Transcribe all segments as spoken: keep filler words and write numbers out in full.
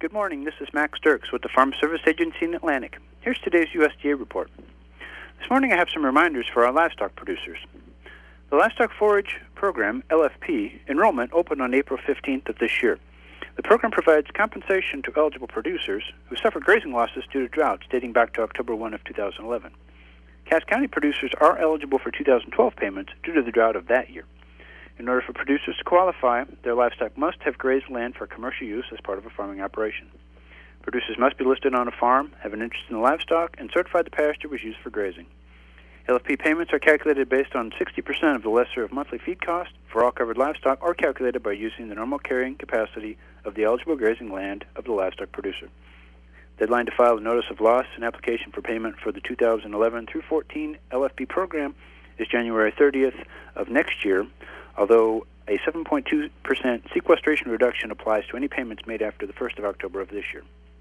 Good morning. This is Max Dirks with the Farm Service Agency in Atlantic. Here's today's U S D A report. This morning I have some reminders for our livestock producers. The Livestock Forage Program, L F P, enrollment opened on April fifteenth of this year. The program provides compensation to eligible producers who suffered grazing losses due to droughts dating back to October first of two thousand eleven. Cass County producers are eligible for two thousand twelve payments due to the drought of that year. In order for producers to qualify, their livestock must have grazed land for commercial use as part of a farming operation. Producers must be listed on a farm, have an interest in the livestock, and certify the pasture was used for grazing. L F P payments are calculated based on sixty percent of the lesser of monthly feed cost for all covered livestock, or calculated by using the normal carrying capacity of the eligible grazing land of the livestock producer. Deadline to file a notice of loss and application for payment for the two thousand eleven through fourteen L F P program is January thirtieth of next year, although a seven point two percent sequestration reduction applies to any payments made after the first of October of this year.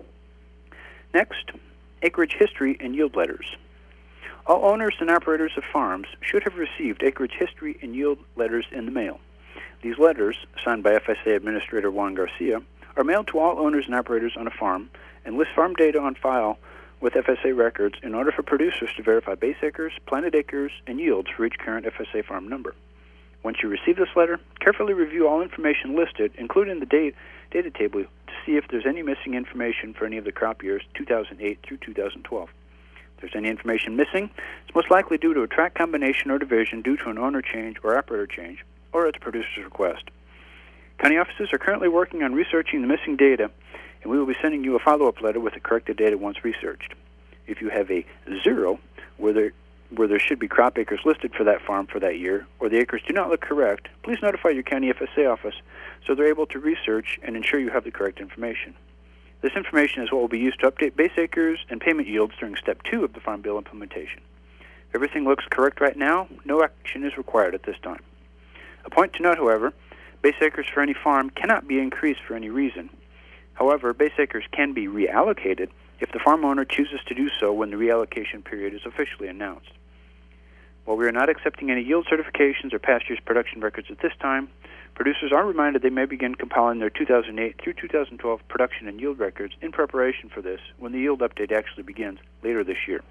Next, acreage history and yield letters. All owners and operators of farms should have received acreage history and yield letters in the mail. These letters, signed by F S A Administrator Juan Garcia, are mailed to all owners and operators on a farm and list farm data on file with F S A records in order for producers to verify base acres, planted acres, and yields for each current F S A farm number. Once you receive this letter, carefully review all information listed, including the date, data table, to see if there's any missing information for any of the crop years two thousand eight through two thousand twelve. If there's any information missing, it's most likely due to a tract combination or division due to an owner change or operator change, or at the producer's request. County offices are currently working on researching the missing data, and we will be sending you a follow-up letter with the corrected data once researched. If you have a zero, where there where there should be crop acres listed for that farm for that year, or the acres do not look correct, please notify your county F S A office so they're able to research and ensure you have the correct information. This information is what will be used to update base acres and payment yields during Step two of the Farm Bill implementation. If everything looks correct right now, no action is required at this time. A point to note, however, base acres for any farm cannot be increased for any reason. However, base acres can be reallocated if the farm owner chooses to do so when the reallocation period is officially announced. While we are not accepting any yield certifications or past year's production records at this time, producers are reminded they may begin compiling their two thousand eight through two thousand twelve production and yield records in preparation for this when the yield update actually begins later this year.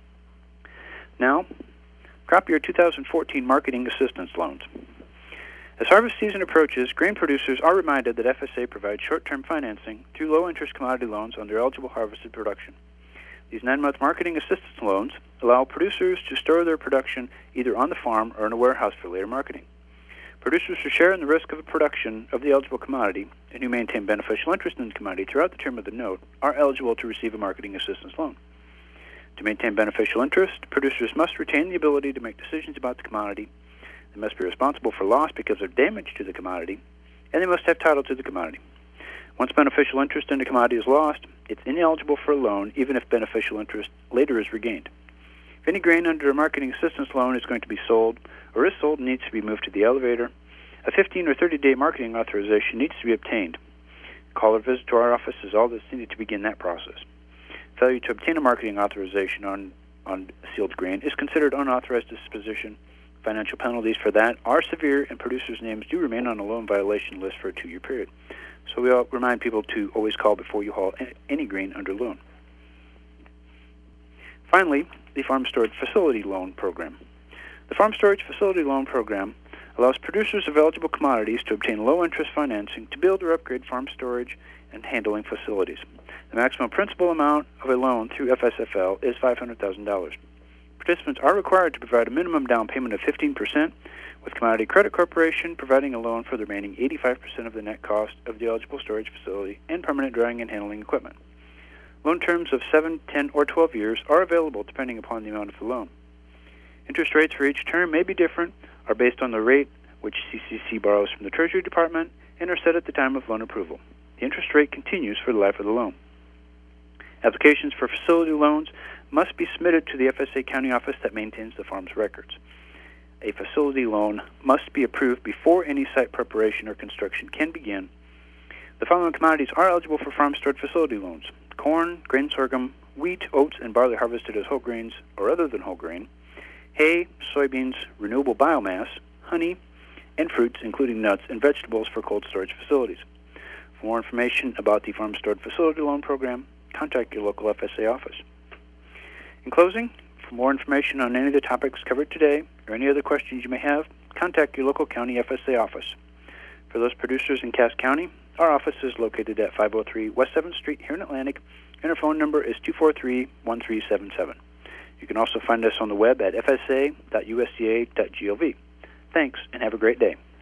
Now, crop year two thousand fourteen marketing assistance loans. As harvest season approaches, grain producers are reminded that F S A provides short-term financing through low-interest commodity loans on their eligible harvested production. These nine-month marketing assistance loans allow producers to store their production either on the farm or in a warehouse for later marketing. Producers who share in the risk of the production of the eligible commodity and who maintain beneficial interest in the commodity throughout the term of the note are eligible to receive a marketing assistance loan. To maintain beneficial interest, producers must retain the ability to make decisions about the commodity. They must be responsible for loss because of damage to the commodity, and they must have title to the commodity. Once beneficial interest in the commodity is lost, it's ineligible for a loan even if beneficial interest later is regained. If any grain under a marketing assistance loan is going to be sold or is sold and needs to be moved to the elevator, a fifteen or thirty day marketing authorization needs to be obtained. A call or visit to our office is all that's needed to begin that process. Failure to obtain a marketing authorization on, on sealed grain is considered unauthorized disposition. Financial penalties for that are severe, and producers' names do remain on a loan violation list for a two-year period. So we all remind people to always call before you haul any grain under loan. Finally, the Farm Storage Facility Loan Program. The Farm Storage Facility Loan Program allows producers of eligible commodities to obtain low-interest financing to build or upgrade farm storage and handling facilities. The maximum principal amount of a loan through F S F L is five hundred thousand dollars. Participants are required to provide a minimum down payment of fifteen percent, with Commodity Credit Corporation providing a loan for the remaining eighty-five percent of the net cost of the eligible storage facility and permanent drying and handling equipment. Loan terms of seven, ten, or twelve years are available depending upon the amount of the loan. Interest rates for each term may be different, are based on the rate which C C C borrows from the Treasury Department, and are set at the time of loan approval. The interest rate continues for the life of the loan. Applications for facility loans must be submitted to the F S A county office that maintains the farm's records. A facility loan must be approved before any site preparation or construction can begin. The following commodities are eligible for farm storage facility loans: corn, grain sorghum, wheat, oats, and barley harvested as whole grains or other than whole grain, hay, soybeans, renewable biomass, honey, and fruits, including nuts and vegetables for cold storage facilities. For more information about the Farm Stored Facility Loan Program, contact your local F S A office. In closing, for more information on any of the topics covered today or any other questions you may have, contact your local county F S A office. For those producers in Cass County, our office is located at five oh three West seventh Street here in Atlantic, and our phone number is two four three, one three seven seven. You can also find us on the web at f s a dot u s d a dot gov. Thanks, and have a great day.